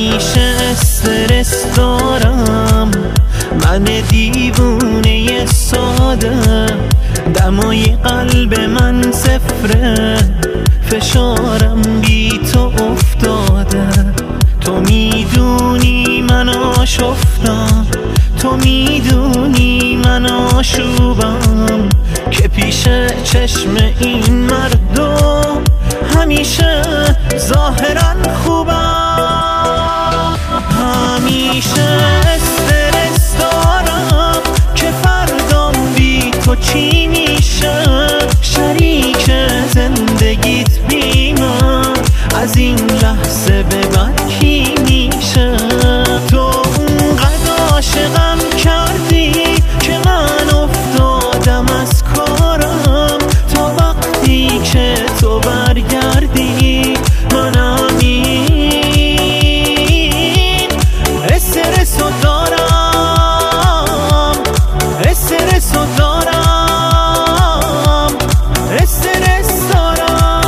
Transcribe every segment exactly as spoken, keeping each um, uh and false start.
همیشه استرس دارم، من دیوونه ساده، دمای قلب من صفره، فشارم بی تو افتاده. تو میدونی من آشفتم، تو میدونی من آشوبم، که پیش چشم این مردم همیشه ظاهرا خوبم. همیشه استرس دارم که فردام بی تو چی میشه، شریک زندگیت بی من از این لحظه به بعد کی میشه؟ تو اونقدر عاشقم کردی که من افتادم از کارم، تا وقتی که تو برگردی منم این استرسو دارم، استرسو دارم، استرس دارم.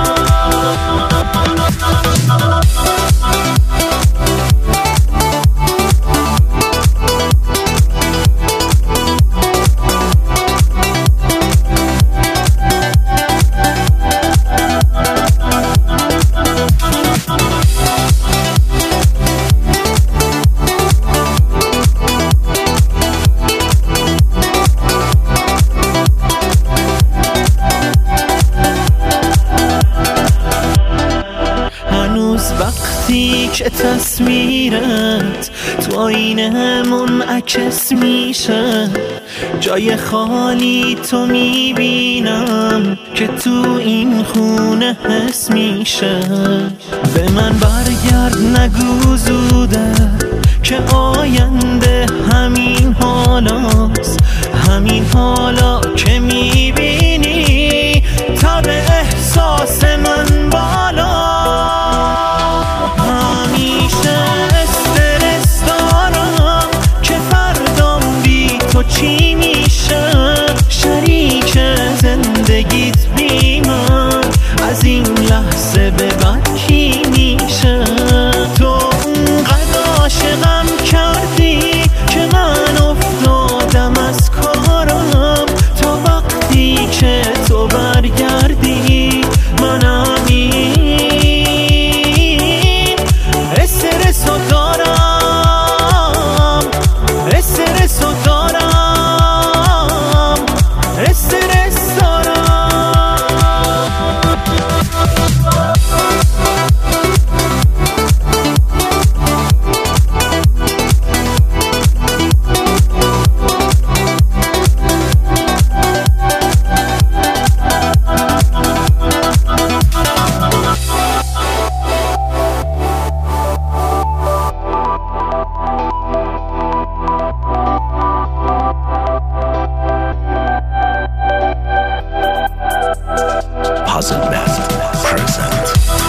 وقتی که تصویرت تو آینه منعکس میشه، جای خالی تو میبینم که تو این خونه حس میشه. به من برگرد نگو زوده که آینده همین حالاست، همین حالا که میبینی تب احساس من بالا. چی میشه شریک زندگیت بی من از این لحظه به بعد کی میشه؟ تو اونقدر عاشقم کردی که من افتادم از کارم، تا وقتی که تو برگردی منم این استرسو دارم، استرسو دارم. Puzzle Math present.